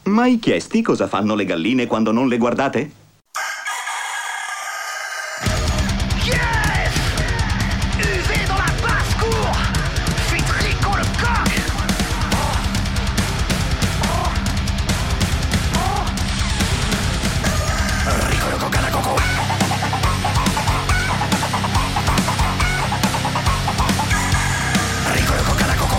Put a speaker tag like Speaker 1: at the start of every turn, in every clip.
Speaker 1: Mai chiesti cosa fanno le galline quando non le guardate?
Speaker 2: Yes! Usé dans la basse-cour! Fais tricot le coq! Rico le coq à la coco! Rico le coq à la coco!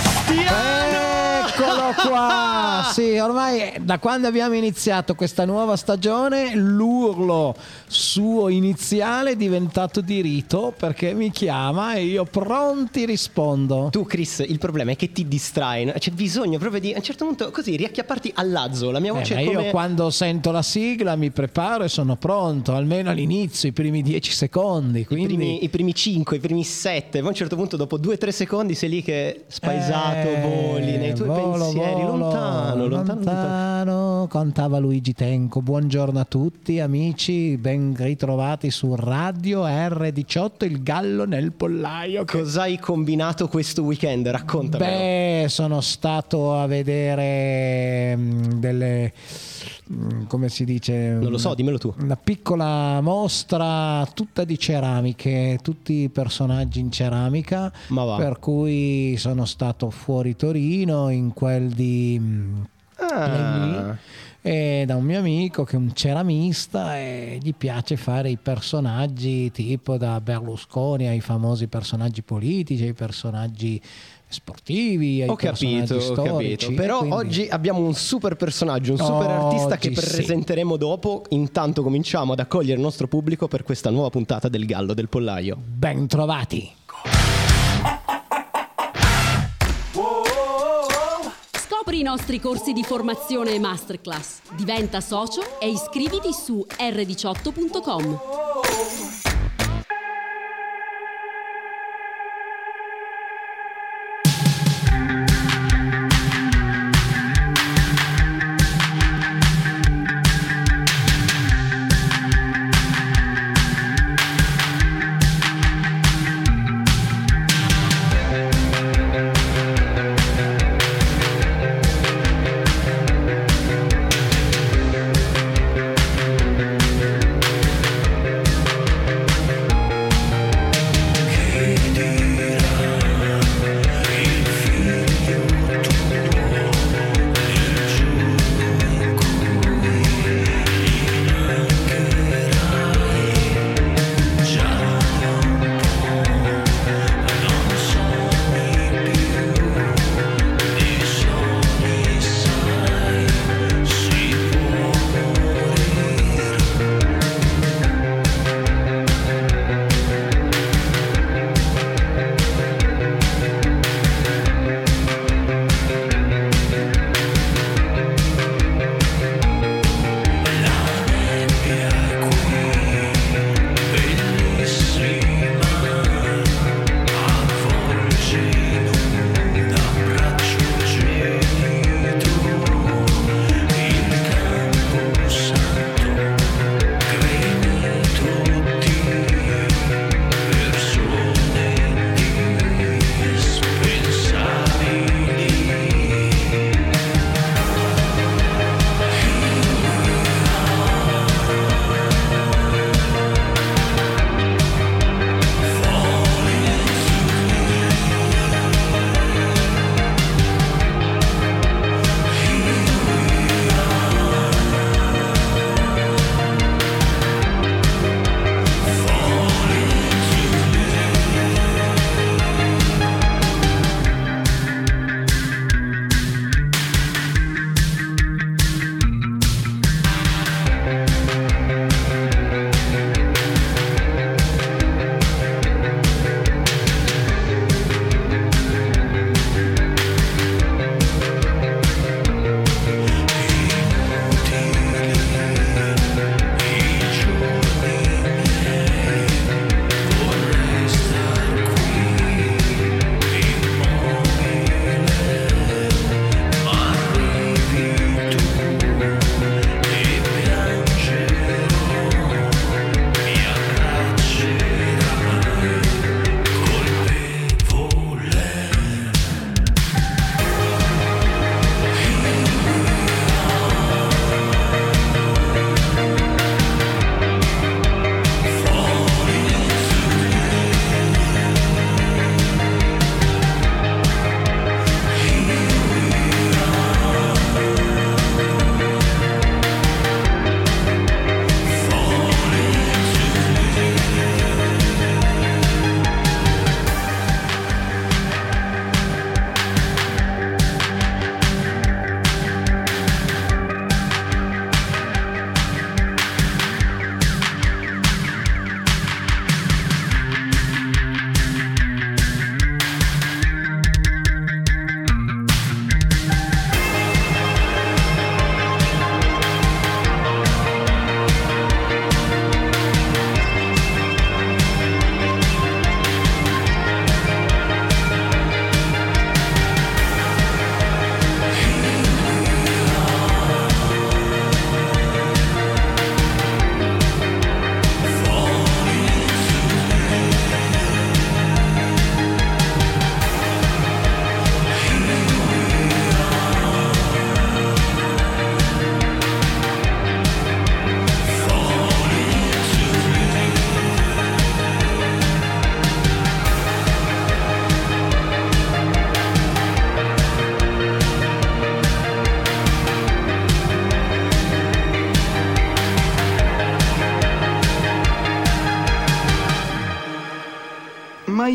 Speaker 3: Eccolo qua! Sì, ormai da quando abbiamo iniziato questa nuova stagione l'urlo suo iniziale è diventato di rito, perché mi chiama e io pronti rispondo.
Speaker 4: Tu, Chris, il problema è che ti distrai, no? C'è bisogno proprio di, a un certo punto, così riacchiapparti al lazzo. La mia voce
Speaker 3: Ma
Speaker 4: è come...
Speaker 3: io quando sento la sigla mi preparo e sono pronto, almeno all'inizio, i primi 10 secondi. Quindi...
Speaker 4: I primi 5, i primi 7, poi a un certo punto dopo 2-3 secondi sei lì che spaesato voli nei tuoi pensieri, lontano.
Speaker 3: Cantava Luigi Tenco. Buongiorno a tutti amici, ben ritrovati su Radio R18, il gallo nel pollaio.
Speaker 4: Cosa hai combinato questo weekend? Raccontamelo.
Speaker 3: Beh, sono stato a vedere delle... come si dice?
Speaker 4: Non lo so, dimmelo tu.
Speaker 3: Una piccola mostra tutta di ceramiche, tutti personaggi in ceramica.
Speaker 4: Ma va.
Speaker 3: Per cui sono stato fuori Torino in quel di Legni, e da un mio amico che è un ceramista e gli piace fare i personaggi tipo da Berlusconi ai famosi personaggi politici, ai personaggi sportivi, ai personaggi storici.
Speaker 4: Però
Speaker 3: quindi...
Speaker 4: oggi abbiamo un super personaggio, un super artista che presenteremo dopo. Intanto cominciamo ad accogliere il nostro pubblico per questa nuova puntata del Gallo del Pollaio.
Speaker 3: Ben trovati.
Speaker 5: Scopri i nostri corsi di formazione e masterclass. Diventa socio e iscriviti su r18.com.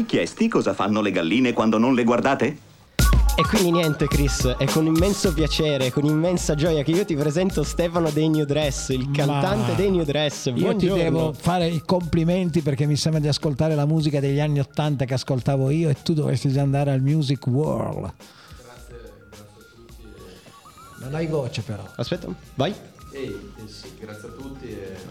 Speaker 1: chiesti cosa fanno le galline quando non le guardate?
Speaker 4: E quindi niente Chris, è con immenso piacere, con immensa gioia che io ti presento Stefano dei New Dress, il cantante dei New Dress. Buongiorno.
Speaker 3: Io ti devo fare i complimenti perché mi sembra di ascoltare la musica degli anni '80 che ascoltavo io e tu dovresti già andare al Music World.
Speaker 6: Grazie a tutti.
Speaker 3: Non hai voce però.
Speaker 4: Aspetta, vai.
Speaker 6: Sì, grazie a tutti.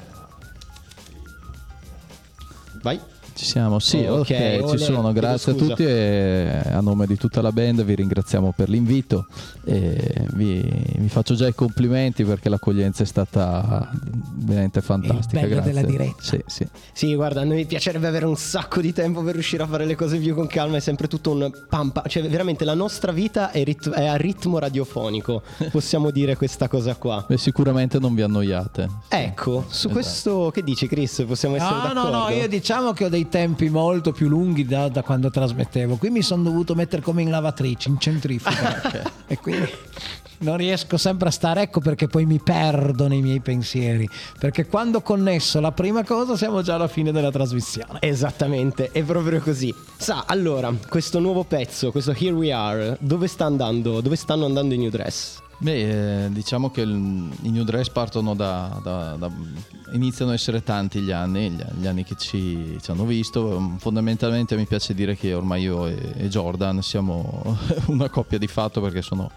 Speaker 4: Vai.
Speaker 7: Ci siamo, sì, ok,
Speaker 4: olè,
Speaker 7: ci sono, grazie a tutti e a nome di tutta la band vi ringraziamo per l'invito e vi faccio già i complimenti perché l'accoglienza è stata veramente fantastica.
Speaker 3: Il bello
Speaker 7: grazie.
Speaker 3: della diretta.
Speaker 4: Sì, guarda, a noi piacerebbe avere un sacco di tempo per riuscire a fare le cose più con calma, è sempre tutto un pampa, cioè veramente la nostra vita è a ritmo radiofonico, possiamo dire questa cosa qua.
Speaker 7: Beh, sicuramente non vi annoiate.
Speaker 4: Ecco, su questo che dici Chris? Possiamo essere d'accordo?
Speaker 3: No, io diciamo che ho dei tempi molto più lunghi da quando trasmettevo. Qui mi sono dovuto mettere come in lavatrice, in centrifuga e quindi non riesco sempre a stare, ecco perché poi mi perdo nei miei pensieri, perché quando ho connesso la prima cosa siamo già alla fine della trasmissione.
Speaker 4: Esattamente, è proprio così. Allora, questo nuovo pezzo, questo Here We Are, dove stanno andando i New Dress?
Speaker 7: Beh, diciamo che i New Dress partono iniziano a essere tanti gli anni che ci hanno visto. Fondamentalmente mi piace dire che ormai io e Jordan siamo una coppia di fatto perché sono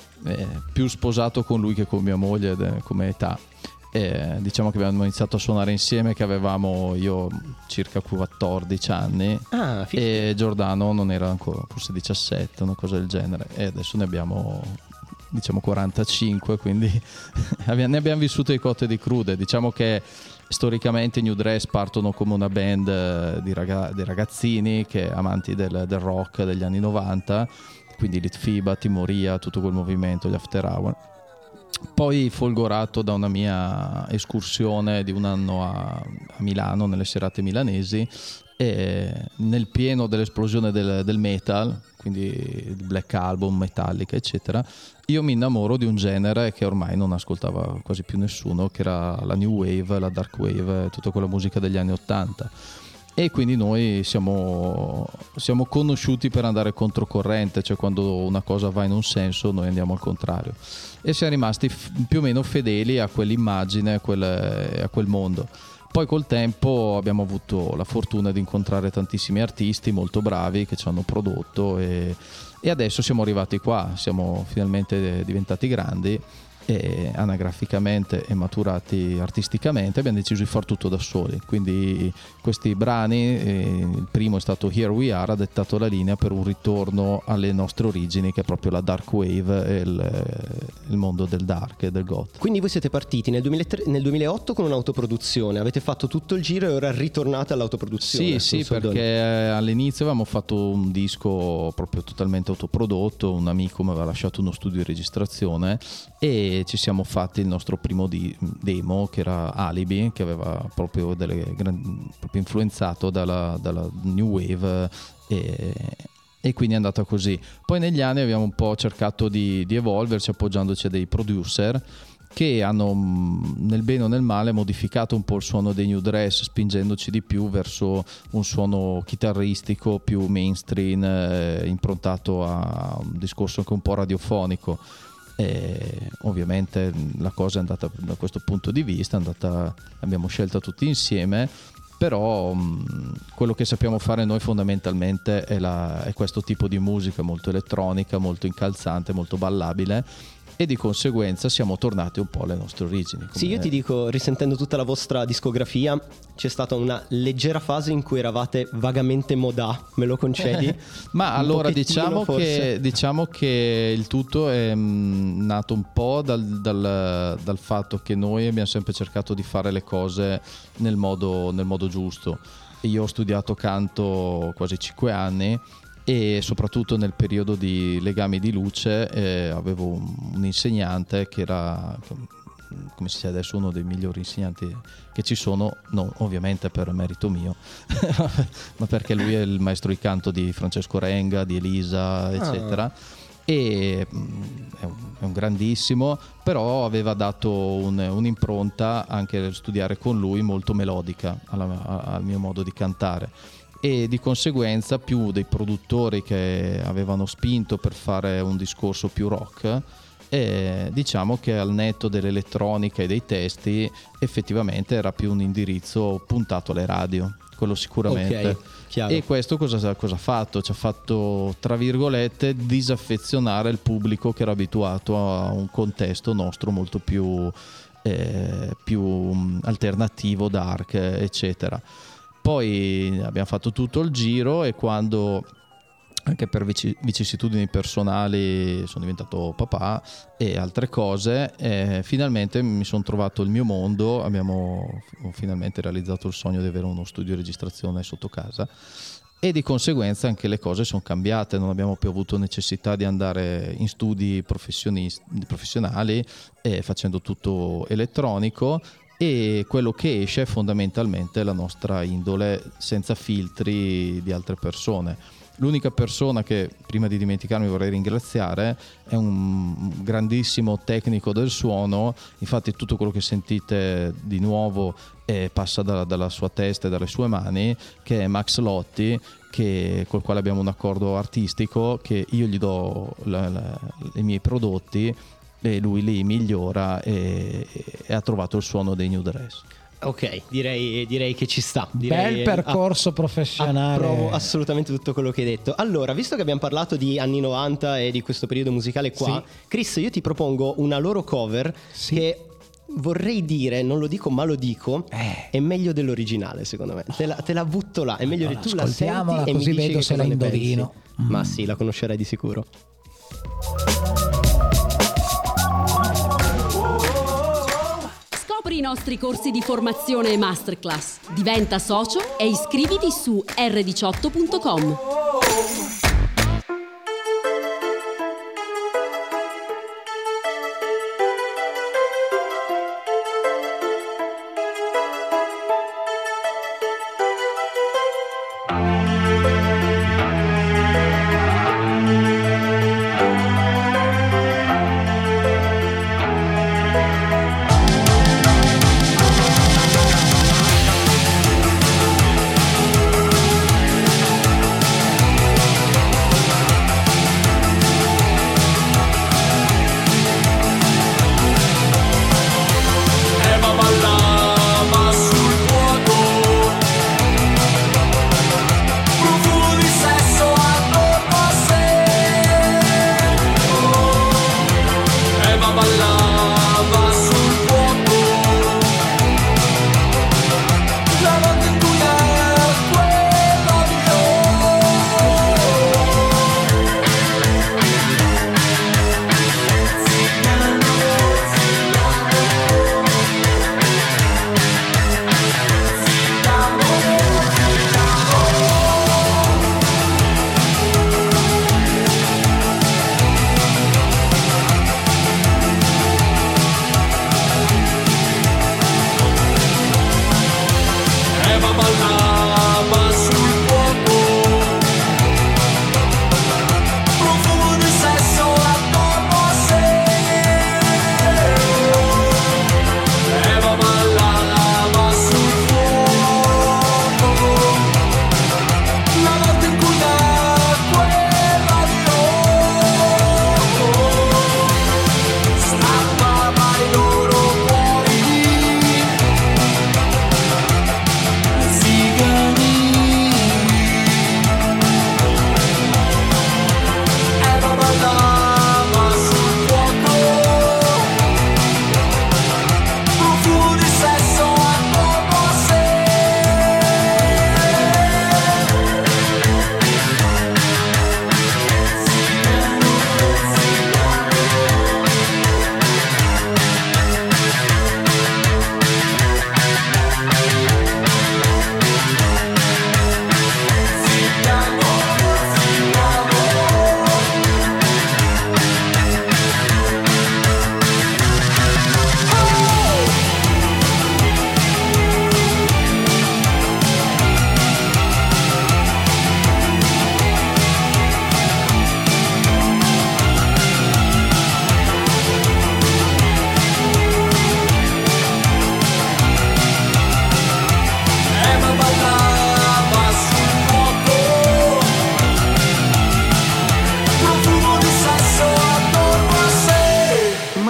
Speaker 7: più sposato con lui che con mia moglie come età. Diciamo che abbiamo iniziato a suonare insieme che avevamo io circa 14 anni e Giordano non era ancora, forse 17, una cosa del genere, e adesso ne abbiamo diciamo 45, quindi ne abbiamo vissute di cotte e di crude. Diciamo che storicamente i New Dress partono come una band di ragazzini che amanti del rock degli anni 90, quindi Litfiba, Timoria, tutto quel movimento, gli After Hour. Poi folgorato da una mia escursione di un anno a Milano, nelle serate milanesi, e nel pieno dell'esplosione del metal, quindi il Black Album, Metallica eccetera, io mi innamoro di un genere che ormai non ascoltava quasi più nessuno, che era la New Wave, la Dark Wave, tutta quella musica degli anni 80. E quindi noi siamo conosciuti per andare controcorrente, cioè quando una cosa va in un senso noi andiamo al contrario, e siamo rimasti più o meno fedeli a quell'immagine, a quel mondo. Poi col tempo abbiamo avuto la fortuna di incontrare tantissimi artisti molto bravi che ci hanno prodotto e adesso siamo arrivati qua, siamo finalmente diventati grandi e anagraficamente e maturati artisticamente, abbiamo deciso di far tutto da soli. Quindi questi brani, il primo è stato Here We Are, ha dettato la linea per un ritorno alle nostre origini, che è proprio la dark wave e il mondo del dark e del goth.
Speaker 4: Quindi voi siete partiti nel 2008 con un'autoproduzione, avete fatto tutto il giro e ora ritornate all'autoproduzione.
Speaker 7: Sì, perché all'inizio avevamo fatto un disco proprio totalmente autoprodotto, un amico mi aveva lasciato uno studio di registrazione e ci siamo fatti il nostro primo demo, che era Alibi, che aveva proprio proprio influenzato dalla New Wave e quindi è andata così. Poi negli anni abbiamo un po' cercato di evolverci appoggiandoci a dei producer che hanno nel bene o nel male modificato un po' il suono dei New Dress, spingendoci di più verso un suono chitarristico più mainstream, improntato a un discorso anche un po' radiofonico. E ovviamente la cosa è andata da questo punto di vista, abbiamo scelto tutti insieme, però quello che sappiamo fare noi fondamentalmente è questo tipo di musica molto elettronica, molto incalzante, molto ballabile, e di conseguenza siamo tornati un po' alle nostre origini.
Speaker 4: Sì, io ti dico, risentendo tutta la vostra discografia, c'è stata una leggera fase in cui eravate vagamente modà, me lo concedi?
Speaker 7: Ma allora diciamo che il tutto è nato un po' dal fatto che noi abbiamo sempre cercato di fare le cose nel modo giusto. Io ho studiato canto quasi 5 anni e soprattutto nel periodo di Legami di Luce avevo un insegnante che era, come si dice adesso, uno dei migliori insegnanti che ci sono, non ovviamente per merito mio ma perché lui è il maestro di canto di Francesco Renga, di Elisa eccetera, e è un grandissimo, però aveva dato un'impronta anche nel studiare con lui molto melodica al mio modo di cantare. e di conseguenza più dei produttori che avevano spinto per fare un discorso più rock, e diciamo che al netto dell'elettronica e dei testi effettivamente era più un indirizzo puntato alle radio, quello sicuramente.
Speaker 4: Ok, chiaro.
Speaker 7: E questo cosa ha fatto? Ci ha fatto, tra virgolette, disaffezionare il pubblico che era abituato a un contesto nostro molto più alternativo, dark, eccetera. Poi abbiamo fatto tutto il giro e quando, anche per vicissitudini personali, sono diventato papà e altre cose, finalmente mi sono trovato il mio mondo. Ho finalmente realizzato il sogno di avere uno studio di registrazione sotto casa e di conseguenza anche le cose sono cambiate, non abbiamo più avuto necessità di andare in studi professionali, facendo tutto elettronico, e quello che esce è fondamentalmente la nostra indole senza filtri di altre persone. L'unica persona che, prima di dimenticarmi, vorrei ringraziare è un grandissimo tecnico del suono. Infatti tutto quello che sentite di nuovo passa dalla sua testa e dalle sue mani, che è Max Lotti, col quale abbiamo un accordo artistico, che io gli do i miei prodotti e lui li migliora e ha trovato il suono dei New Dress.
Speaker 4: Ok, direi che ci sta.
Speaker 3: Bel percorso professionale.
Speaker 4: Approvo assolutamente tutto quello che hai detto. Allora, visto che abbiamo parlato di anni 90 e di questo periodo musicale qua, sì. Chris, io ti propongo una loro cover, sì, che vorrei dire, non lo dico ma lo dico, è meglio dell'originale secondo me. Te la butto là, è meglio che tu la senti e mi dici
Speaker 3: vedo se la indovino.
Speaker 4: Ma sì, la conoscerai di sicuro.
Speaker 5: Scopri i nostri corsi di formazione e masterclass. Diventa socio e iscriviti su r18.com.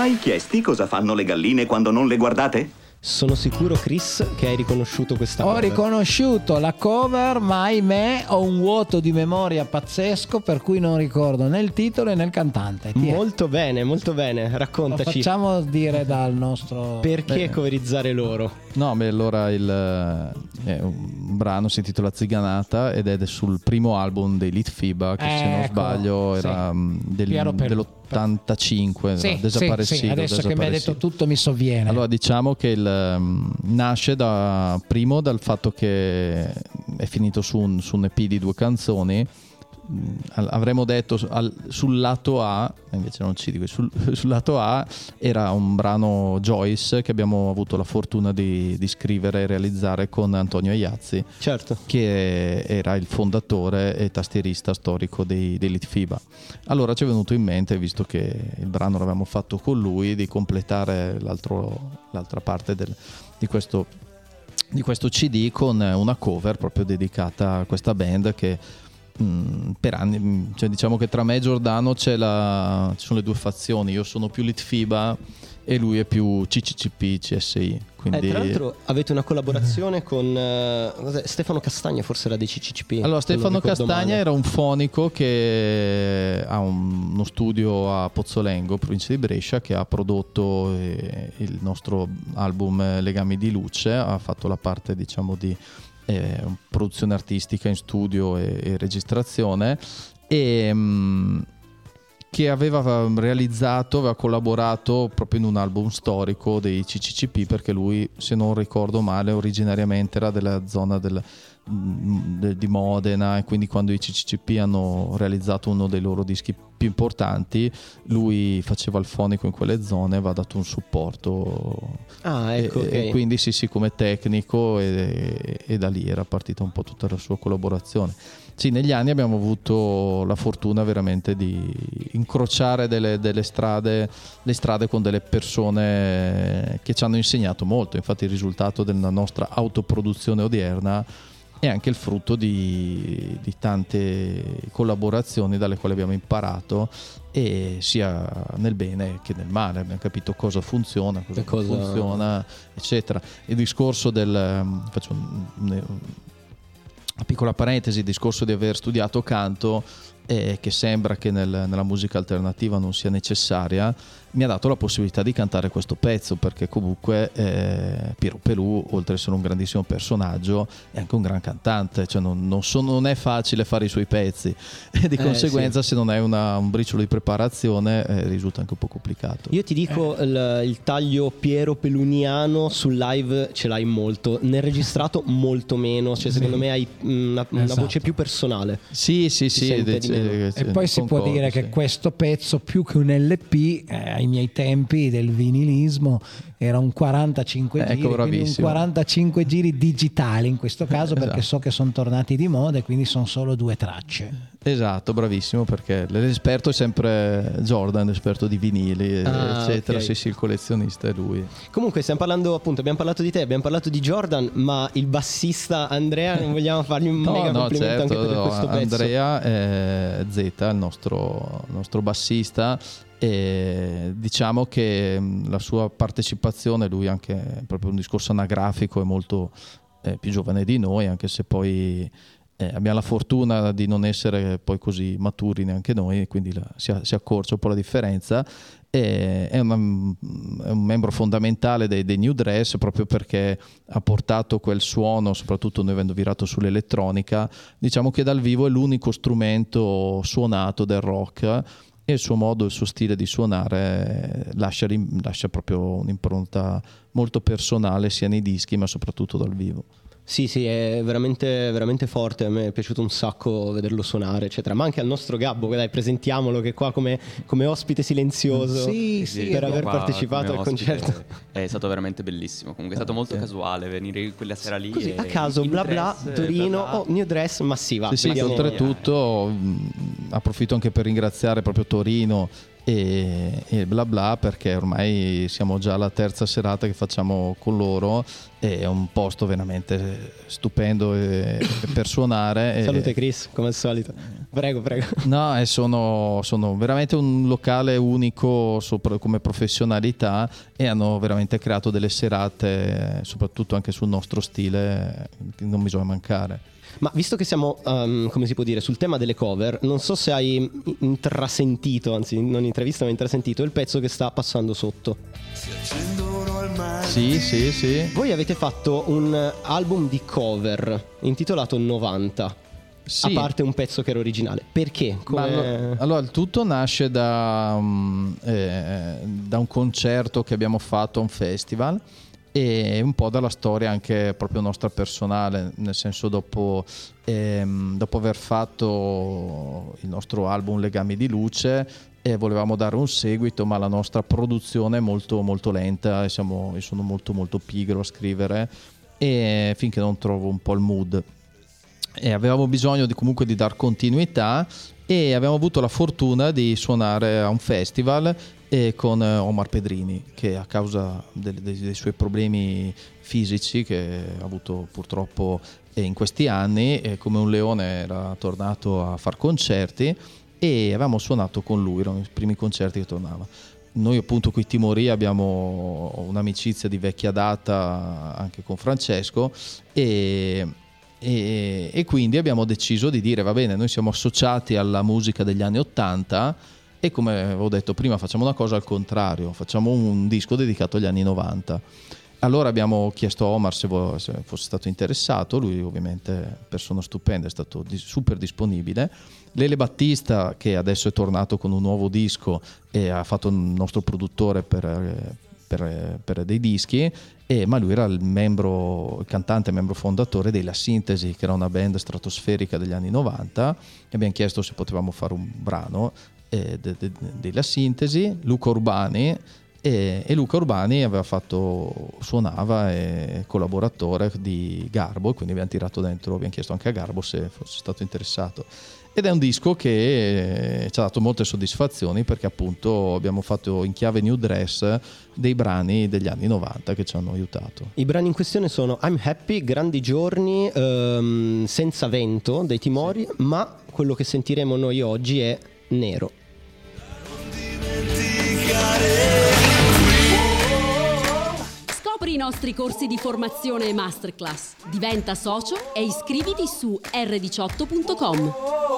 Speaker 1: Mai chiesti cosa fanno le galline quando non le guardate?
Speaker 4: Sono sicuro, Chris, che hai riconosciuto questa
Speaker 3: Ho
Speaker 4: cover.
Speaker 3: riconosciuto la cover, ma ahimè ho un vuoto di memoria pazzesco, per cui non ricordo né il titolo né il cantante. Chi è?
Speaker 4: Molto bene,
Speaker 3: Lo
Speaker 4: raccontaci.
Speaker 3: facciamo dire dal nostro...
Speaker 4: Perché coverizzare loro?
Speaker 7: No, beh, allora è un brano si intitola Ziganata ed è sul primo album dei Litfiba, che se non
Speaker 3: Ecco,
Speaker 7: sbaglio
Speaker 3: sì.
Speaker 7: era
Speaker 3: Piero Pelù.
Speaker 7: dell'85,
Speaker 3: Sì,
Speaker 7: desaparecido.
Speaker 3: sì, adesso che mi hai detto tutto mi sovviene.
Speaker 7: Allora diciamo che nasce primo dal fatto che è finito su un EP di 2 canzoni. Avremmo detto sul lato A, invece non ci dico, sul lato A era un brano Joyce che abbiamo avuto la fortuna di scrivere e realizzare con Antonio Iazzi,
Speaker 4: Certo.
Speaker 7: che era il fondatore e tastierista storico dei Litfiba. Allora ci è venuto in mente, visto che il brano l'avevamo fatto con lui, di completare l'altra parte di questo CD con una cover proprio dedicata a questa band che per anni, cioè diciamo che tra me e Giordano ci sono le 2 fazioni. Io sono più Litfiba e lui è più CCCP, CSI. Quindi...
Speaker 4: Tra l'altro avete una collaborazione con Stefano Castagna, forse era dei CCCP.
Speaker 7: Allora Stefano Castagna
Speaker 4: male.
Speaker 7: era un fonico che ha uno studio a Pozzolengo, provincia di Brescia, che ha prodotto il nostro album Legami di Luce, ha fatto la parte diciamo di produzione artistica in studio e registrazione, e che aveva collaborato proprio in un album storico dei CCCP, perché lui, se non ricordo male, originariamente era della zona di Modena, e quindi quando i CCCP hanno realizzato uno dei loro dischi più importanti, lui faceva il fonico in quelle zone, va dato un supporto.
Speaker 4: Ecco,
Speaker 7: e quindi sì, come tecnico, e da lì era partita un po' tutta la sua collaborazione. Sì, negli anni abbiamo avuto la fortuna veramente di incrociare le strade con delle persone che ci hanno insegnato molto. Infatti il risultato della nostra autoproduzione odierna è anche il frutto di tante collaborazioni dalle quali abbiamo imparato, e sia nel bene che nel male. Abbiamo capito cosa funziona, cosa non funziona, eccetera. Il discorso faccio una piccola parentesi, il discorso di aver studiato canto, che sembra che nella musica alternativa non sia necessaria, mi ha dato la possibilità di cantare questo pezzo, perché comunque Piero Pelù, oltre ad essere un grandissimo personaggio, è anche un gran cantante, cioè non è facile fare i suoi pezzi, e di conseguenza se non hai un briciolo di preparazione risulta anche un po' complicato.
Speaker 4: Io ti dico, il taglio Piero Peluniano sul live ce l'hai molto, nel registrato molto meno, cioè secondo me hai una voce più personale.
Speaker 7: Sì,
Speaker 3: e poi si può dire che questo pezzo, più che un LP, ai miei tempi del vinilismo, era un 45 giri, quindi un 45 giri digitali in questo caso, perché so che sono tornati di moda e quindi sono solo 2 tracce.
Speaker 7: Esatto, bravissimo, perché l'esperto è sempre Jordan, l'esperto di vinili, eccetera.
Speaker 4: Okay.
Speaker 7: Sì, il collezionista è lui.
Speaker 4: Comunque stiamo parlando, appunto, abbiamo parlato di te, abbiamo parlato di Jordan, ma il bassista Andrea, non vogliamo fargli un mega complimento anche per questo pezzo?
Speaker 7: Andrea è Z, il nostro bassista, e diciamo che la sua partecipazione, lui anche proprio un discorso anagrafico, è molto più giovane di noi, anche se poi abbiamo la fortuna di non essere poi così maturi neanche noi, quindi si accorcia un po' la differenza. È un membro fondamentale dei New Dress, proprio perché ha portato quel suono, soprattutto noi avendo virato sull'elettronica. Diciamo che dal vivo è l'unico strumento suonato del rock, e il suo modo, il suo stile di suonare lascia proprio un'impronta molto personale, sia nei dischi ma soprattutto dal vivo.
Speaker 4: Sì, è veramente, veramente forte. A me è piaciuto un sacco vederlo suonare, eccetera. Ma anche al nostro Gabbo, dai, presentiamolo, che è qua come ospite silenzioso, per aver partecipato al concerto.
Speaker 8: È stato veramente bellissimo. Comunque è stato molto casuale venire quella sera lì.
Speaker 4: Così a caso, bla bla, Torino, New Dress, massiva.
Speaker 7: Sì, oltretutto approfitto anche per ringraziare proprio Torino, e bla bla, perché ormai siamo già alla terza serata che facciamo con loro, è un posto veramente stupendo per suonare.
Speaker 4: Salute Chris, come al solito. Prego.
Speaker 7: No, sono veramente un locale unico come professionalità, e hanno veramente creato delle serate, soprattutto anche sul nostro stile, che non bisogna mancare.
Speaker 4: Ma visto che siamo, come si può dire, sul tema delle cover, non so se hai intrasentito, anzi non intravisto ma intrasentito il pezzo che sta passando sotto.
Speaker 7: Sì.
Speaker 4: Voi avete fatto un album di cover intitolato 90.
Speaker 7: Sì.
Speaker 4: A parte un pezzo che era originale. Perché?
Speaker 7: Allora, il tutto nasce da un concerto che abbiamo fatto a un festival, e un po' dalla storia anche proprio nostra personale, nel senso dopo aver fatto il nostro album Legami di Luce, volevamo dare un seguito, ma la nostra produzione è molto molto lenta, e io sono molto molto pigro a scrivere, e finché non trovo un po' il mood, e avevamo bisogno comunque di dar continuità, e abbiamo avuto la fortuna di suonare a un festival con Omar Pedrini, che a causa dei suoi problemi fisici che ha avuto purtroppo in questi anni, come un leone era tornato a far concerti, e avevamo suonato con lui, erano i primi concerti che tornava. Noi appunto qui Timorì abbiamo un'amicizia di vecchia data anche con Francesco, e quindi abbiamo deciso di dire va bene, noi siamo associati alla musica degli anni 80, e come avevo detto prima facciamo una cosa al contrario, facciamo un disco dedicato agli anni 90. Allora abbiamo chiesto a Omar se fosse stato interessato, lui ovviamente persona stupenda, è stato super disponibile. Lele Battista, che adesso è tornato con un nuovo disco e ha fatto il nostro produttore per dei dischi, ma lui era il cantante, membro fondatore dei La Sintesi, che era una band stratosferica degli anni 90, e abbiamo chiesto se potevamo fare un brano della Sintesi. Luca Urbani, e Luca Urbani suonava, e collaboratore di Garbo, e quindi abbiamo chiesto anche a Garbo se fosse stato interessato, ed è un disco che ci ha dato molte soddisfazioni, perché appunto abbiamo fatto in chiave New Dress dei brani degli anni 90 che ci hanno aiutato.
Speaker 4: I brani in questione sono I'm Happy, Grandi Giorni, Senza Vento dei Timori, sì. Ma quello che sentiremo noi oggi è Nero.
Speaker 5: Scopri i nostri corsi di formazione e masterclass. Diventa socio e iscriviti su r18.com.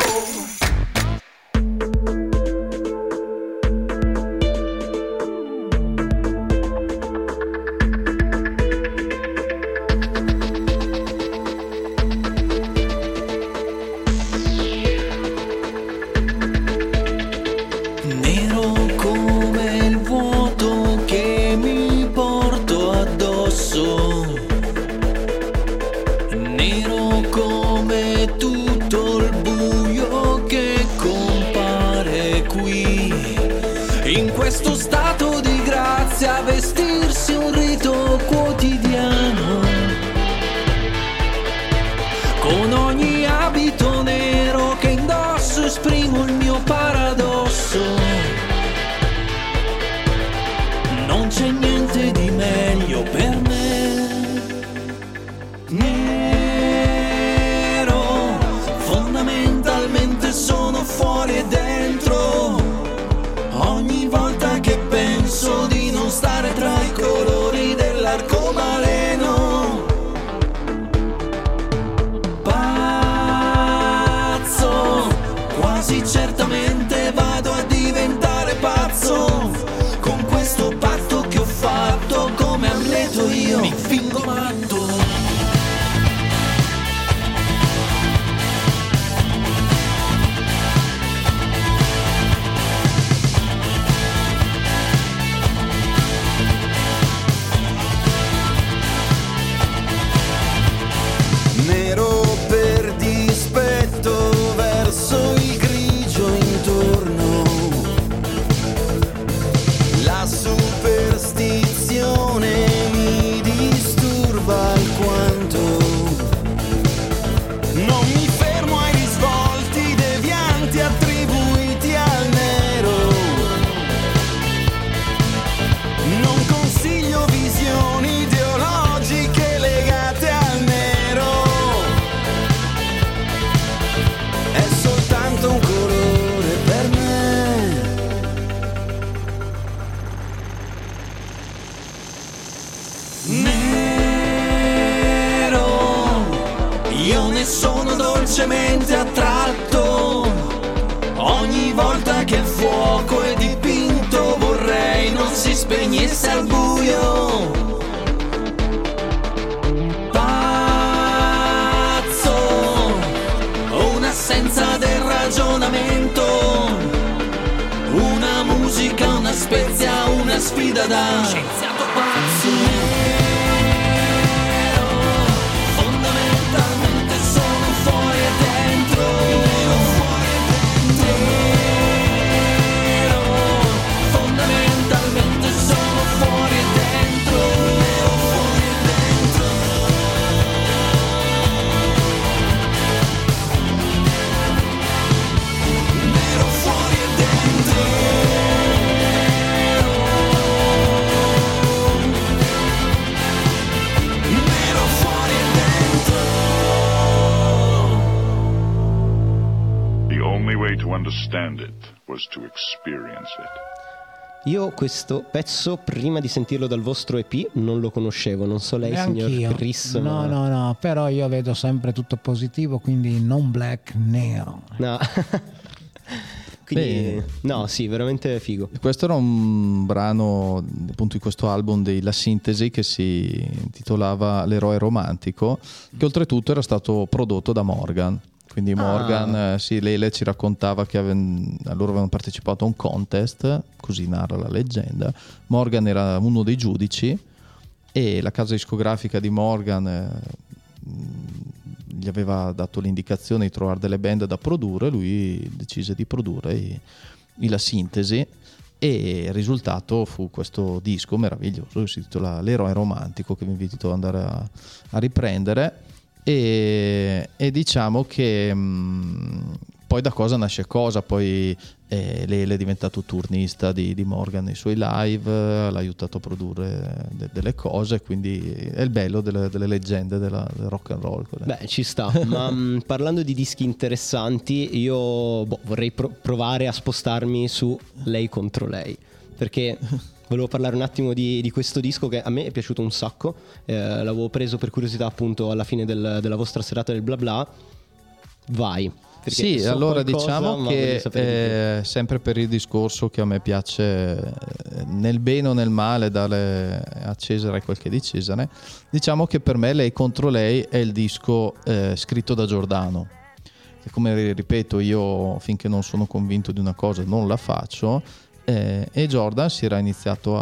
Speaker 9: Questo stato di grazia, vestirsi un rito quotidiano, con ogni abito nero che indosso esprimo il mio paradosso. Non c'è niente di meglio per me. Nero, fondamentalmente sono fuori e dentro. Ogni volta che penso di non stare tra i colori dell'arcobaleno, pazzo, quasi certamente vado a diventare pazzo, con questo patto che ho fatto. dolcemente attratto. Ogni volta che il fuoco è dipinto vorrei non si spegnesse al buio. Pazzo, ho un'assenza del ragionamento, una musica, una spezia, una sfida da scienziato pazzo. Fondamentalmente sono fuori e dentro. Nero, fondamentalmente sono fuori e dentro. Fuori e dentro. Nero, fuori e dentro. Nero, fuori e dentro.
Speaker 10: The only way to understand it was to experience it.
Speaker 4: Io questo pezzo, prima di sentirlo dal vostro EP, non lo conoscevo. Non so lei,
Speaker 3: Neanch'io.
Speaker 4: signor Chris.
Speaker 3: No,
Speaker 4: ma-
Speaker 3: no, però io vedo sempre tutto positivo, quindi non black, nero.
Speaker 4: No. Quindi,
Speaker 7: Beh.
Speaker 4: no, sì, veramente figo.
Speaker 7: Questo era un brano appunto di questo album della Sintesi che si intitolava L'eroe romantico, che oltretutto era stato prodotto da Morgan. Quindi Morgan, sì, Lele ci raccontava che loro avevano partecipato a un contest, così narra la leggenda. Morgan era uno dei giudici e la casa discografica di Morgan gli aveva dato l'indicazione di trovare delle band da produrre, lui decise di produrre La Sintesi e il risultato fu questo disco meraviglioso che si intitola L'eroe romantico, che vi invito ad andare a riprendere. E diciamo che poi da cosa nasce cosa, poi Lele è diventato turnista di Morgan nei suoi live, l'ha aiutato a produrre delle cose, quindi è il bello delle leggende del rock and roll.
Speaker 4: Beh, ci sta. Ma parlando di dischi interessanti, io vorrei provare a spostarmi su Lei contro lei, perché volevo parlare un attimo di questo disco che a me è piaciuto un sacco. L'avevo preso per curiosità appunto alla fine della vostra serata del bla bla. Vai.
Speaker 7: Sì,
Speaker 4: so
Speaker 7: allora
Speaker 4: qualcosa,
Speaker 7: diciamo
Speaker 4: ma voglio sapere di
Speaker 7: che sempre per il discorso che a me piace nel bene o nel male dare a Cesare quel che è di Cesare, diciamo che per me Lei contro lei è il disco scritto da Giordano. E come ripeto, io finché non sono convinto di una cosa non la faccio, e Jordan si era iniziato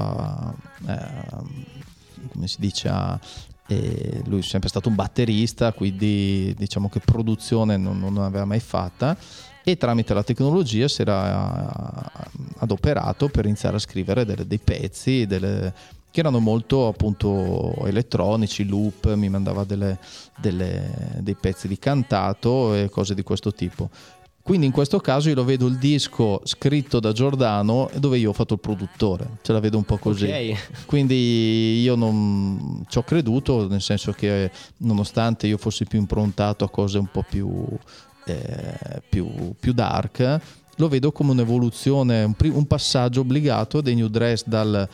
Speaker 7: come si dice lui è sempre stato un batterista, quindi diciamo che produzione non aveva mai fatta, e tramite la tecnologia si era adoperato per iniziare a scrivere dei pezzi che erano molto appunto elettronici, loop, mi mandava dei pezzi di cantato e cose di questo tipo. Quindi in questo caso io lo vedo il disco scritto da Giordano dove io ho fatto il produttore, ce la vedo un po' così.
Speaker 4: Okay.
Speaker 7: Quindi io non ci ho creduto, nel senso che nonostante io fossi più improntato a cose un po' più dark, lo vedo come un'evoluzione, un passaggio obbligato dei New Dress dal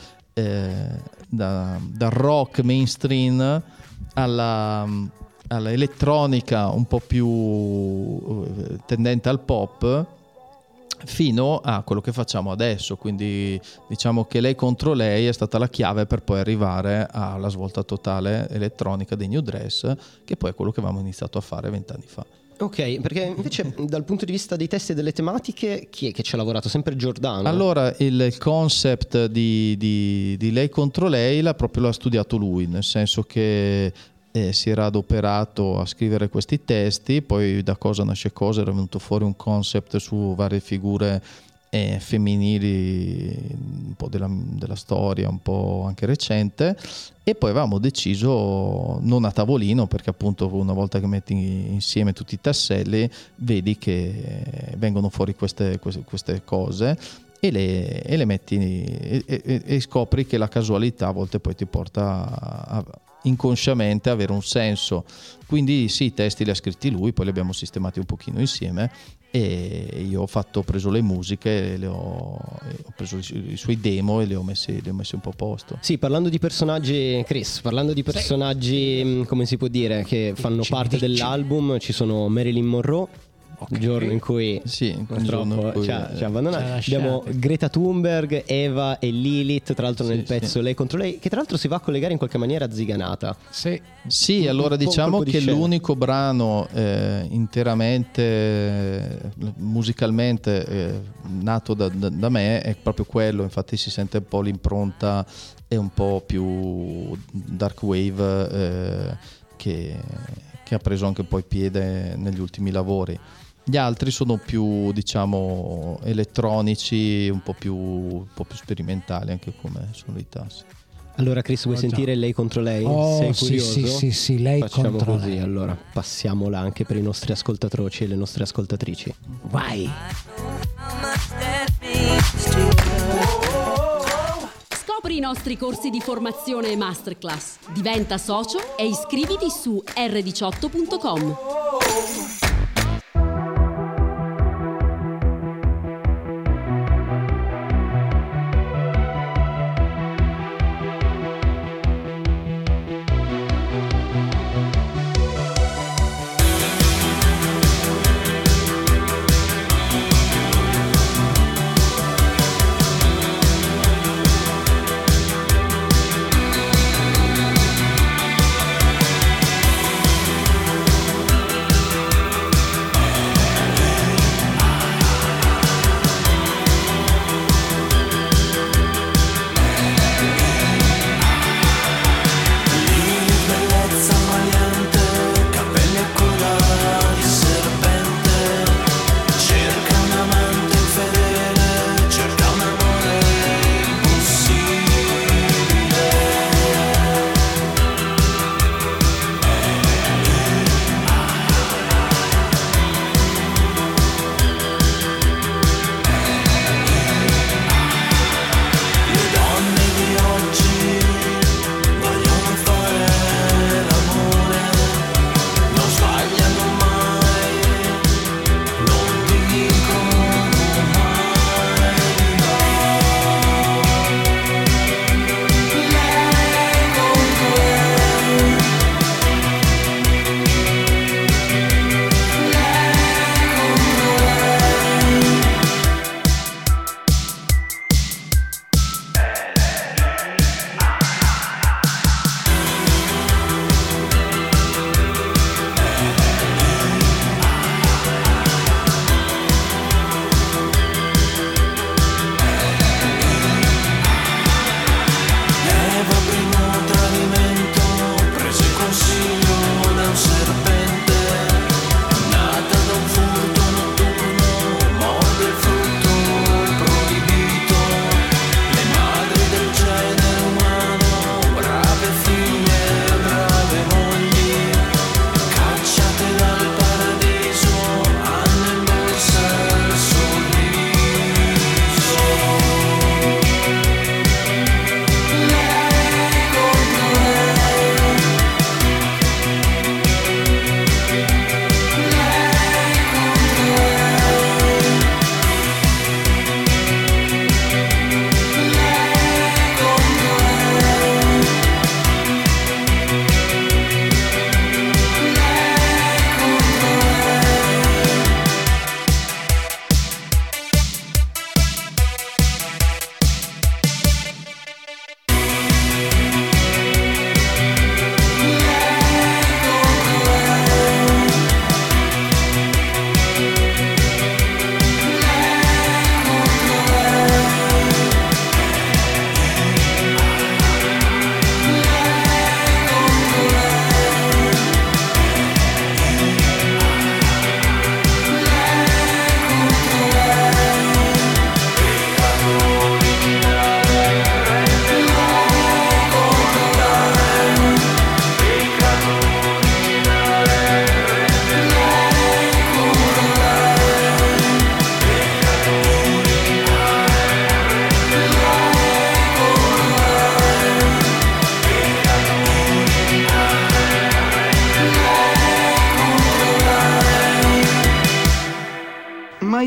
Speaker 7: rock mainstream alla elettronica un po' più tendente al pop, fino a quello che facciamo adesso. Quindi diciamo che Lei contro lei è stata la chiave per poi arrivare alla svolta totale elettronica dei New Dress, che poi è quello che avevamo iniziato a fare 20 anni fa.
Speaker 4: Ok, perché invece dal punto di vista dei testi e delle tematiche, chi è che ci ha lavorato? Sempre Giordano?
Speaker 7: Allora, il concept di Lei contro lei l'ha studiato lui, nel senso che si era adoperato a scrivere questi testi, poi da cosa nasce cosa era venuto fuori un concept su varie figure femminili, un po' della storia, un po' anche recente, e poi avevamo deciso non a tavolino, perché appunto una volta che metti insieme tutti i tasselli vedi che vengono fuori queste cose e le metti e scopri che la casualità a volte poi ti porta inconsciamente avere un senso. Quindi sì, i testi li ha scritti lui, poi li abbiamo sistemati un pochino insieme e io ho preso le musiche, ho preso i suoi demo e le ho messi un po' a posto.
Speaker 4: Sì, parlando di personaggi, Chris, come si può dire, che fanno parte dell'album, ci sono Marilyn Monroe, il giorno in cui ci ha abbandonato. Abbiamo Greta Thunberg, Eva e Lilith, tra l'altro nel pezzo Lei contro lei, che tra l'altro si va a collegare in qualche maniera a Ziganata.
Speaker 7: Sì, allora diciamo che l'unico brano interamente musicalmente nato da me è proprio quello, infatti si sente un po' l'impronta, è un po' più dark wave che ha preso anche poi piede negli ultimi lavori. Gli altri sono più, diciamo, elettronici, un po' più sperimentali anche come sonorità. Sì.
Speaker 4: Allora Chris, vuoi sentire Lei contro lei? Sei curioso? Sì, Lei
Speaker 3: Facciamo
Speaker 4: contro
Speaker 3: così,
Speaker 4: lei. Allora, passiamola anche per i nostri ascoltatori e le nostre ascoltatrici.
Speaker 3: Vai!
Speaker 5: Scopri i nostri corsi di formazione e masterclass. Diventa socio e iscriviti su r18.com.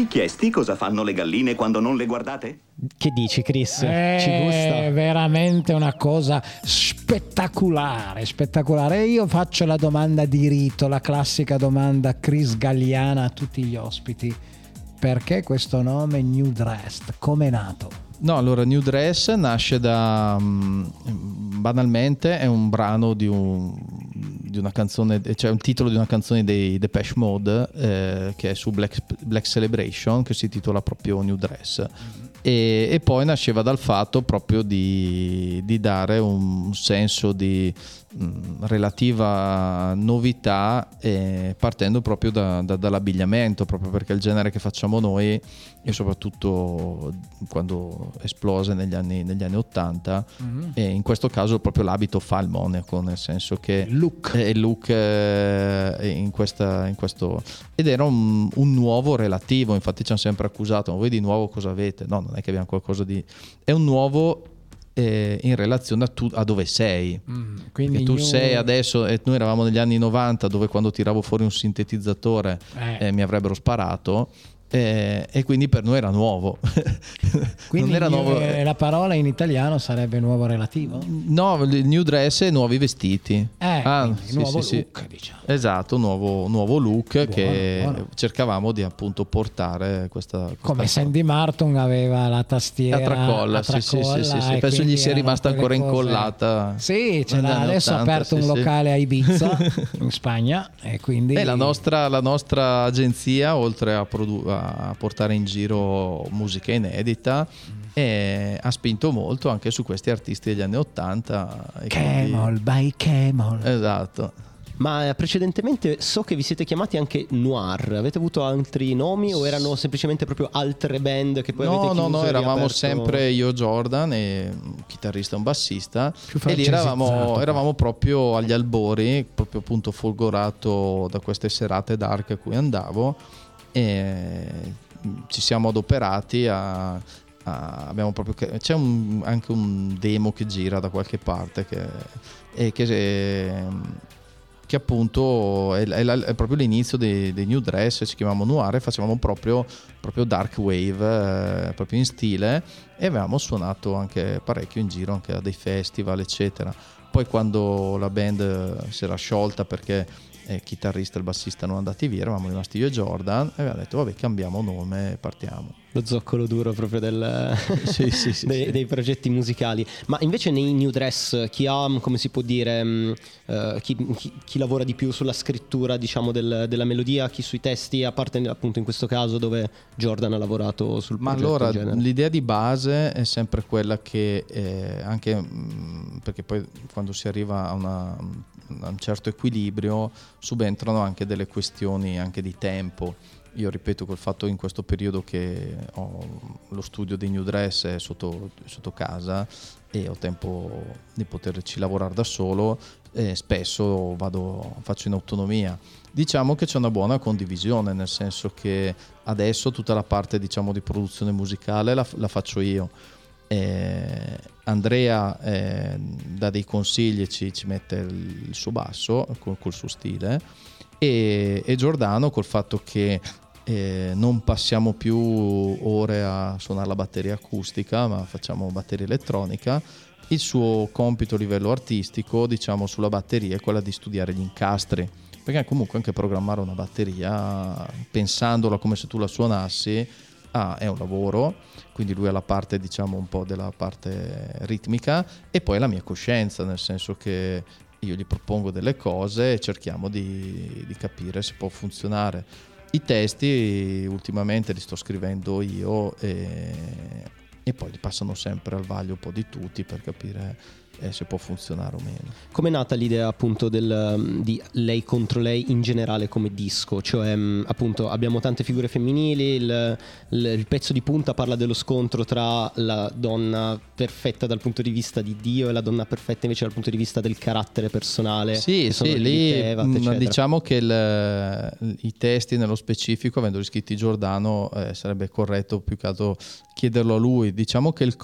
Speaker 1: mai chiesti cosa fanno le galline quando non le guardate?
Speaker 4: Che dici, Chris? Ci gusta?
Speaker 3: È veramente una cosa spettacolare. Io faccio la domanda di rito, la classica domanda Chris Galliana a tutti gli ospiti. Perché questo nome New Dressed? Come è nato?
Speaker 7: No, allora New Dress nasce da banalmente è un brano di una canzone, cioè un titolo di una canzone dei Depeche Mode che è su Black Celebration, che si intitola proprio New Dress. E poi nasceva dal fatto proprio di dare un senso di relativa novità, partendo proprio dall'abbigliamento, proprio perché il genere che facciamo noi, e soprattutto quando esplose negli anni 80, e in questo caso proprio l'abito fa il monaco, nel senso che il look in questo, ed era un nuovo relativo. Infatti ci hanno sempre accusato: ma voi di nuovo cosa avete? No, non è che abbiamo qualcosa di, è un nuovo in relazione a dove sei. Quindi tu sei adesso, e noi eravamo negli anni 90, dove quando tiravo fuori un sintetizzatore mi avrebbero sparato. E quindi per noi era nuovo.
Speaker 3: Quindi
Speaker 7: non era nuovo,
Speaker 3: la parola in italiano sarebbe nuovo relativo?
Speaker 7: No, il new dress è nuovi vestiti.
Speaker 3: Sì, nuovo look, diciamo.
Speaker 7: Esatto, nuovo look. Buono, che
Speaker 3: buono.
Speaker 7: Cercavamo di appunto portare questa
Speaker 3: come Sandy Martin aveva la tastiera
Speaker 7: a tracolla, sì. Penso gli sia rimasta ancora incollata.
Speaker 3: Sì, adesso ha aperto un locale a Ibiza in Spagna, e quindi
Speaker 7: la nostra agenzia, oltre a portare in giro musica inedita, e ha spinto molto anche su questi artisti degli anni 80.
Speaker 3: Camel by Camel.
Speaker 7: Esatto.
Speaker 4: Ma precedentemente so che vi siete chiamati anche Noir. Avete avuto altri nomi o erano semplicemente proprio altre band che poi avete chiuso?
Speaker 7: No, eravamo sempre io, Jordan, e un chitarrista e un bassista, e lì eravamo proprio agli albori, proprio appunto folgorato da queste serate dark a cui andavo, e ci siamo adoperati abbiamo proprio c'è anche un demo che gira da qualche parte che appunto è proprio l'inizio dei New Dress. Ci chiamavamo Noir e facevamo proprio dark wave, proprio in stile, e avevamo suonato anche parecchio in giro, anche a dei festival eccetera. Poi quando la band si era sciolta perché il chitarrista e il bassista non andati via, eravamo rimasti io e Jordan, e avevamo detto vabbè, cambiamo nome e partiamo.
Speaker 4: Lo zoccolo duro proprio dei progetti musicali. Ma invece nei New Dress chi ha, come si può dire, chi lavora di più sulla scrittura, diciamo, della melodia, chi sui testi, a parte appunto in questo caso dove Jordan ha lavorato sul progetto?
Speaker 7: Ma allora l'idea di base è sempre quella che anche perché poi quando si arriva a un certo equilibrio subentrano anche delle questioni anche di tempo. Io ripeto, col fatto in questo periodo che ho lo studio dei New Dress è sotto casa e ho tempo di poterci lavorare da solo, spesso faccio in autonomia. Diciamo che c'è una buona condivisione, nel senso che adesso tutta la parte, diciamo, di produzione musicale la faccio io. Andrea dà dei consigli, ci mette il suo basso col suo stile, e Giordano, col fatto che non passiamo più ore a suonare la batteria acustica ma facciamo batteria elettronica, il suo compito a livello artistico, diciamo, sulla batteria è quella di studiare gli incastri, perché comunque anche programmare una batteria pensandola come se tu la suonassi è un lavoro. Quindi lui ha la parte, diciamo, un po' della parte ritmica, e poi la mia coscienza, nel senso che io gli propongo delle cose e cerchiamo di capire se può funzionare. I testi ultimamente li sto scrivendo io, e poi li passano sempre al vaglio un po' di tutti per capire se può funzionare o meno.
Speaker 4: Com'è nata l'idea appunto di Lei contro lei in generale come disco? Cioè appunto abbiamo tante figure femminili, il pezzo di punta parla dello scontro tra la donna perfetta dal punto di vista di Dio e la donna perfetta invece dal punto di vista del carattere personale.
Speaker 7: Sì, lì diciamo che i testi nello specifico, avendoli scritti Giordano, sarebbe corretto più che altro chiederlo a lui. Diciamo che il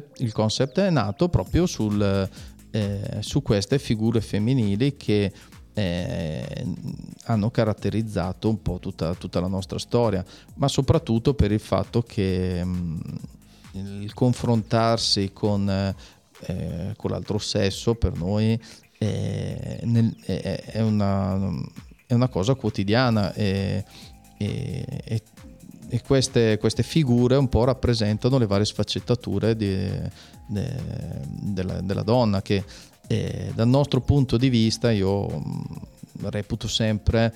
Speaker 7: concept è nato proprio su queste figure femminili che hanno caratterizzato un po' tutta la nostra storia, ma soprattutto per il fatto che il confrontarsi con l'altro sesso per noi è una cosa quotidiana e queste figure un po' rappresentano le varie sfaccettature della donna, che dal nostro punto di vista io reputo sempre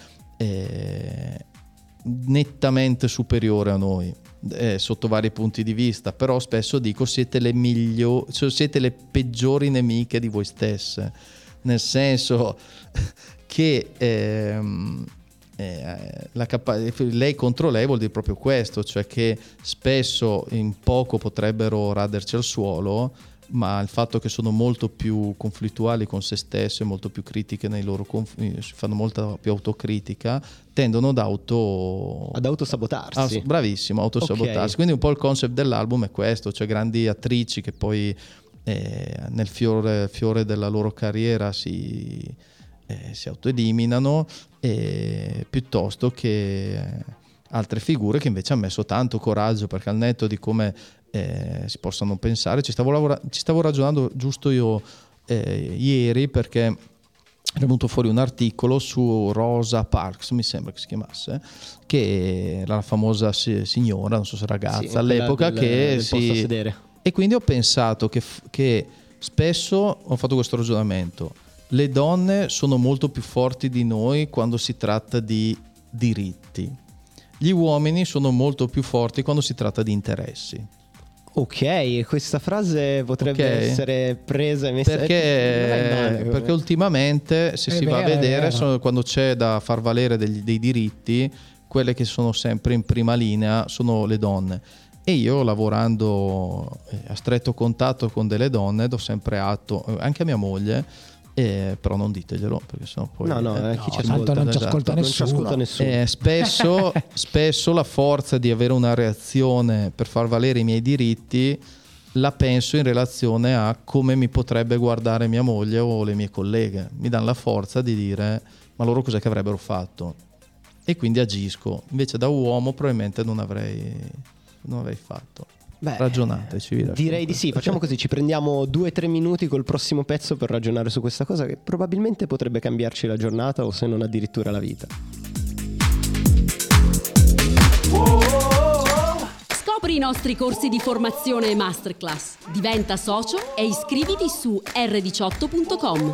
Speaker 7: nettamente superiore a noi sotto vari punti di vista, però spesso dico siete le peggiori nemiche di voi stesse, nel senso che lei contro lei vuol dire proprio questo, cioè che spesso in poco potrebbero raderci al suolo, ma il fatto che sono molto più conflittuali con se stesse, molto più critiche nei loro fanno molta più autocritica, tendono ad autosabotarsi. Bravissimo, autosabotarsi. Okay. Quindi un po' il concept dell'album è questo, cioè grandi attrici che poi nel fiore della loro carriera si autoeliminano, piuttosto che altre figure che invece hanno messo tanto coraggio, perché al netto di come si possano pensare, ci stavo ragionando giusto io ieri, perché è venuto fuori un articolo su Rosa Parks, mi sembra che si chiamasse, che era la famosa signora, non so se ragazza all'epoca, che si sedere. E quindi ho pensato che spesso ho fatto questo ragionamento: le donne sono molto più forti di noi quando si tratta di diritti, gli uomini sono molto più forti quando si tratta di interessi.
Speaker 4: Ok, questa frase potrebbe essere presa e messa
Speaker 7: perché ultimamente se si va a vedere quando c'è da far valere dei diritti, quelle che sono sempre in prima linea sono le donne, e io, lavorando a stretto contatto con delle donne, do sempre atto anche a mia moglie, però non diteglielo, perché sennò poi
Speaker 4: chi ci ascolta
Speaker 3: non ci ascolta nessuno.
Speaker 7: Spesso la forza di avere una reazione per far valere i miei diritti la penso in relazione a come mi potrebbe guardare mia moglie o le mie colleghe. Mi danno la forza di dire: ma loro cos'è che avrebbero fatto? E quindi agisco. Invece da uomo probabilmente non avrei fatto. Ragionateci.
Speaker 4: Direi di sì. Facciamo così: ci prendiamo 2-3 minuti col prossimo pezzo per ragionare su questa cosa che probabilmente potrebbe cambiarci la giornata, o se non addirittura la vita.
Speaker 5: Scopri i nostri corsi di formazione e masterclass. Diventa socio e iscriviti su r18.com.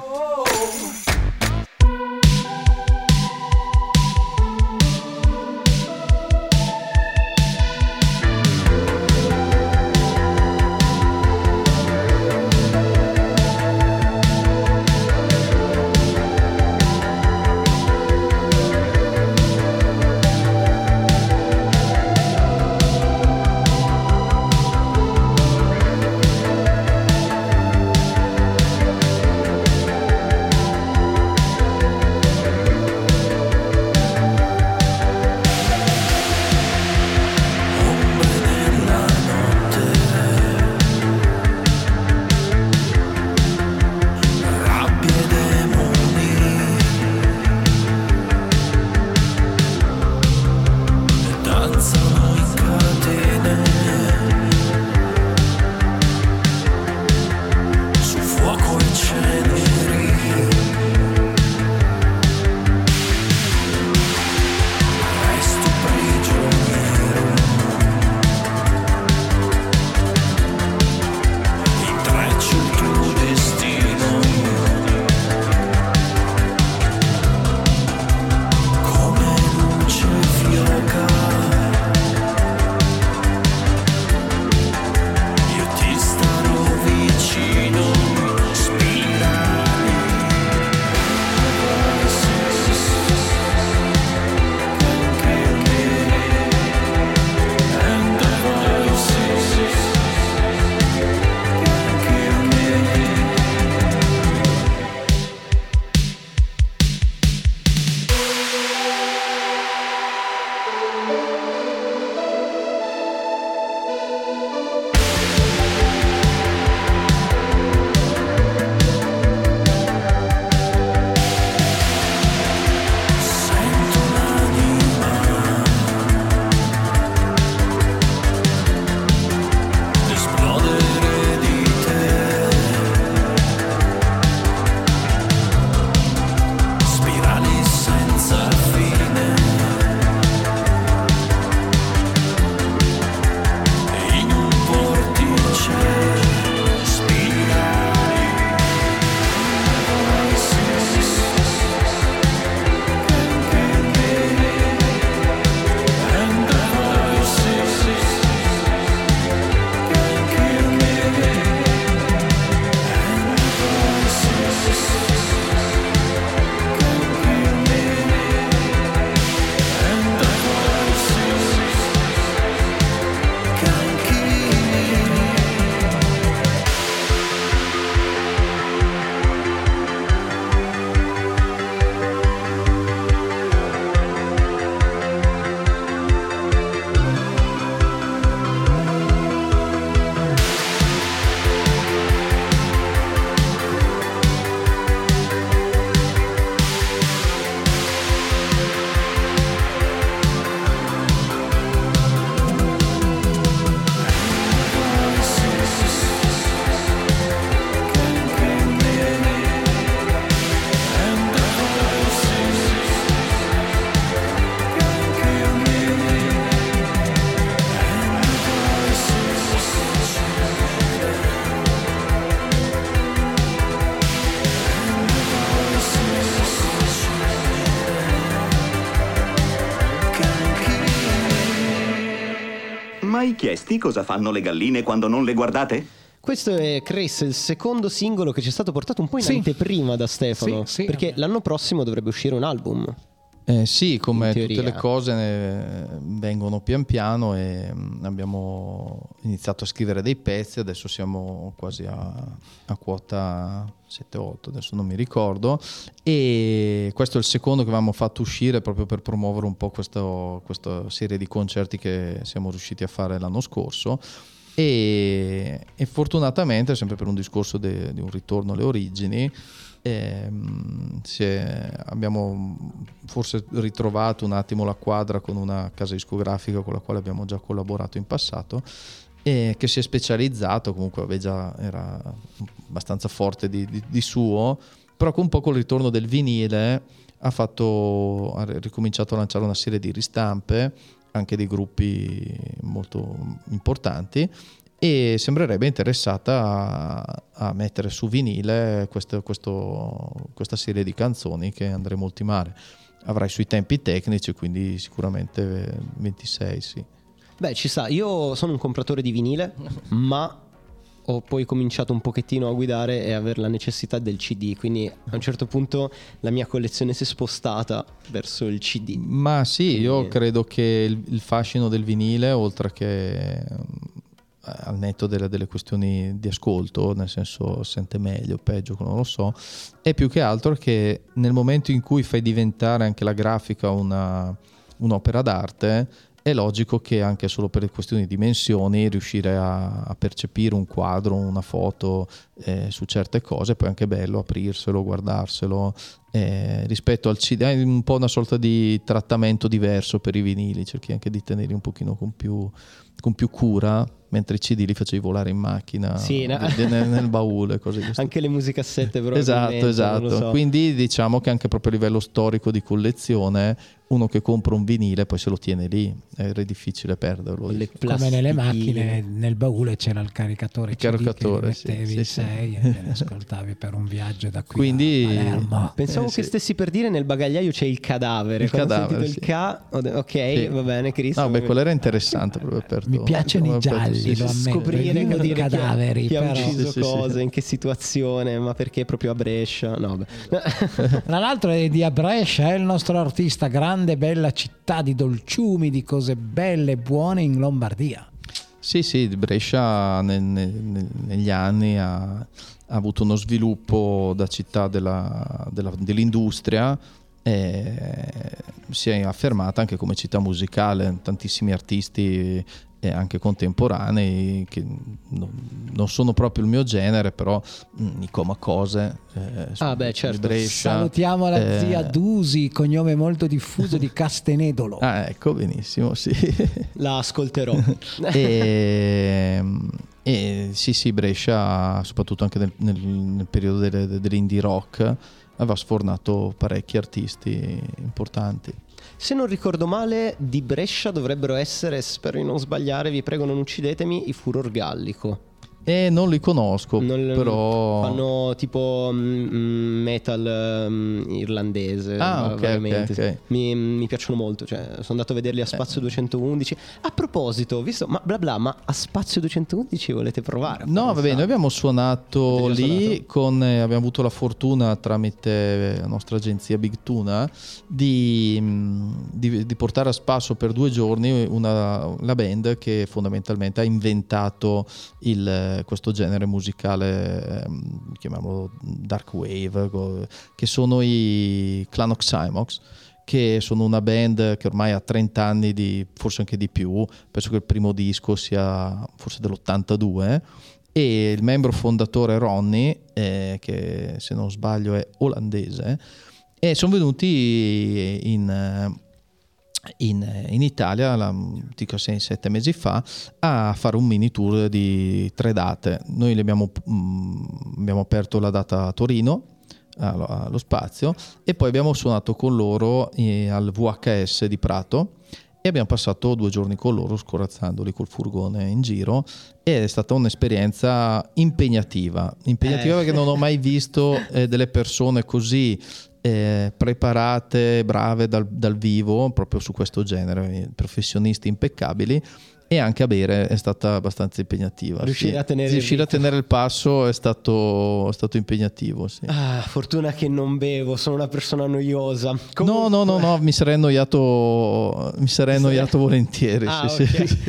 Speaker 1: chiesti cosa fanno le galline quando non le guardate?
Speaker 4: Questo è, Chris, il secondo singolo che ci è stato portato un po' in anteprima da Stefano, perché l'anno prossimo dovrebbe uscire un album.
Speaker 7: Sì, come tutte le cose vengono pian piano, e abbiamo iniziato a scrivere dei pezzi, adesso siamo quasi a quota 7-8, adesso non mi ricordo, e questo è il secondo che avevamo fatto uscire proprio per promuovere un po' questa serie di concerti che siamo riusciti a fare l'anno scorso. E fortunatamente, sempre per un discorso di un ritorno alle origini, abbiamo forse ritrovato un attimo la quadra con una casa discografica con la quale abbiamo già collaborato in passato, e che si è specializzato, comunque era abbastanza forte di suo, però un po' col ritorno del vinile ha ricominciato a lanciare una serie di ristampe anche di gruppi molto importanti, e sembrerebbe interessata a mettere su vinile questa serie di canzoni che andremo a ultimare. Avrà i suoi tempi tecnici, quindi sicuramente 26, sì.
Speaker 4: Beh, ci sta. Io sono un compratore di vinile, ma ho poi cominciato un pochettino a guidare e avere la necessità del CD, quindi a un certo punto la mia collezione si è spostata verso il CD.
Speaker 7: Ma sì, io credo che il fascino del vinile, oltre che al netto delle questioni di ascolto, nel senso sente meglio o peggio, non lo so, è più che altro che nel momento in cui fai diventare anche la grafica un'opera d'arte, è logico che anche solo per le questioni di dimensioni riuscire a percepire un quadro, una foto su certe cose, poi è anche bello aprirselo, guardarselo, rispetto al CD è un po' una sorta di trattamento diverso per i vinili, cerchi anche di tenerli un pochino con più cura, mentre i CD li facevi volare in macchina, nel baule, cose così.
Speaker 4: Anche le musicassette però.
Speaker 7: Esatto.
Speaker 4: Non lo so.
Speaker 7: Quindi diciamo che anche proprio a livello storico di collezione, uno che compra un vinile poi se lo tiene lì, è difficile perderlo.
Speaker 3: Come nelle macchine, nel baule c'era il caricatore,
Speaker 7: che
Speaker 3: mettevi 6 e te ne ascoltavi per un viaggio da qui a Palermo.
Speaker 4: Pensavo che stessi per dire nel bagagliaio c'è il cadavere.
Speaker 7: Il cadavere,
Speaker 4: ho sentito ok, va bene, Chris.
Speaker 7: No, quello era interessante proprio per
Speaker 3: mi piacciono i gialli, lo ammetto.
Speaker 4: Scoprire
Speaker 3: i cadaveri,
Speaker 4: chi ha ucciso cose, in che situazione, ma perché proprio a Brescia.
Speaker 3: Tra l'altro è di Brescia, è il nostro artista, grande bella città di dolciumi, di cose belle e buone in Lombardia.
Speaker 7: Sì, Brescia negli anni ha avuto uno sviluppo da città dell'industria, si è affermata anche come città musicale, tantissimi artisti anche contemporanei che non sono proprio il mio genere, però i Comacose,
Speaker 4: certo.
Speaker 7: Brescia.
Speaker 3: Salutiamo la zia Dusi, cognome molto diffuso di Castenedolo.
Speaker 7: Ecco, benissimo, sì.
Speaker 4: La ascolterò.
Speaker 7: Sì, Brescia, soprattutto anche nel periodo dell'indie rock, aveva sfornato parecchi artisti importanti.
Speaker 4: Se non ricordo male, di Brescia dovrebbero essere, spero di non sbagliare, vi prego non uccidetemi, i Furor Gallico.
Speaker 7: Non li conosco, però
Speaker 4: fanno tipo metal irlandese.
Speaker 7: Ok.
Speaker 4: Mi piacciono molto, cioè sono andato a vederli a Spazio 211. A proposito, visto ma a Spazio 211 volete provare?
Speaker 7: No, va bene, noi abbiamo suonato lì abbiamo avuto la fortuna tramite la nostra agenzia Big Tuna di portare a spasso per 2 giorni la band che fondamentalmente ha inventato questo genere musicale, chiamiamolo dark wave, che sono i Clan of Xymox, che sono una band che ormai ha 30 anni, forse anche di più, penso che il primo disco sia forse dell'82, e il membro fondatore Ronnie, che se non sbaglio è olandese, e sono venuti in Italia, dico 6-7 mesi fa, a fare un mini tour di 3 date. Noi abbiamo aperto la data a Torino, allo Spazio, e poi abbiamo suonato con loro al VHS di Prato, e abbiamo passato 2 giorni con loro scorazzandoli col furgone in giro, ed è stata un'esperienza impegnativa perché non ho mai visto delle persone così preparate, brave dal vivo, proprio su questo genere, professionisti impeccabili, e anche a bere è stata abbastanza impegnativa.
Speaker 4: Riuscire a tenere
Speaker 7: il passo è stato impegnativo. Sì.
Speaker 4: Fortuna che non bevo, sono una persona noiosa.
Speaker 7: No, mi sarei annoiato volentieri. Sì.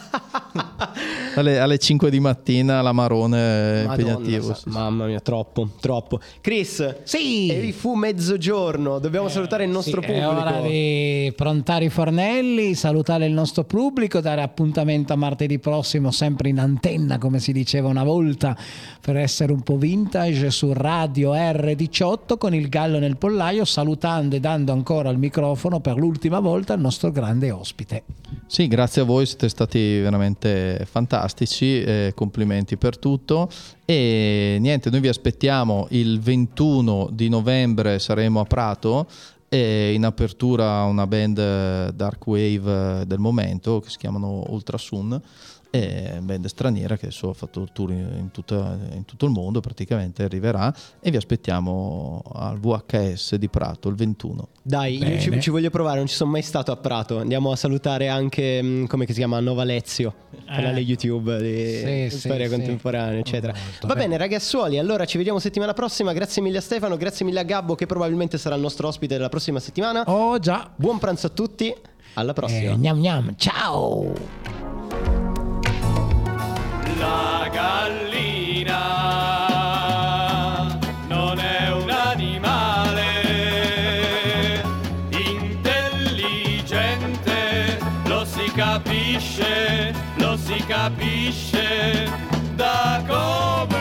Speaker 7: Alle 5 di mattina l'amarone è impegnativo. Sì.
Speaker 4: Mamma mia, troppo. Chris,
Speaker 3: sì,
Speaker 4: fu mezzogiorno, dobbiamo salutare il nostro pubblico.
Speaker 3: È ora di prontare i fornelli, salutare il nostro pubblico, dare appuntamento a martedì prossimo, sempre in antenna, come si diceva una volta, per essere un po' vintage, su Radio R18 con il gallo nel pollaio, salutando e dando ancora il microfono per l'ultima volta al nostro grande ospite.
Speaker 7: Sì, grazie a voi, siete stati veramente fantastici, complimenti per tutto. E niente, noi vi aspettiamo il 21 di novembre, saremo a Prato, e in apertura una band dark wave del momento che si chiamano Ultrasun, band straniera che adesso ha fatto tour in tutto il mondo, praticamente arriverà, e vi aspettiamo al VHS di Prato il 21.
Speaker 4: Dai, io ci voglio provare, non ci sono mai stato a Prato. Andiamo a salutare anche, come si chiama, Nova Lezio, canale YouTube di storia contemporanea, eccetera. Va bene ragazzuoli, allora ci vediamo settimana prossima. Grazie mille a Stefano, grazie mille a Gabbo, che probabilmente sarà il nostro ospite della prossima settimana.
Speaker 3: Oh già.
Speaker 4: Buon pranzo a tutti, alla prossima.
Speaker 3: Gnam gnam, ciao.
Speaker 9: La gallina non è un animale intelligente, lo si capisce da come.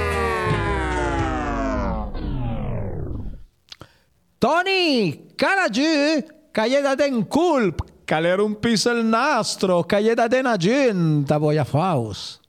Speaker 3: Tony, cala giù, che da den culp, che le rompisse il nastro, che da den a gente, voia faus.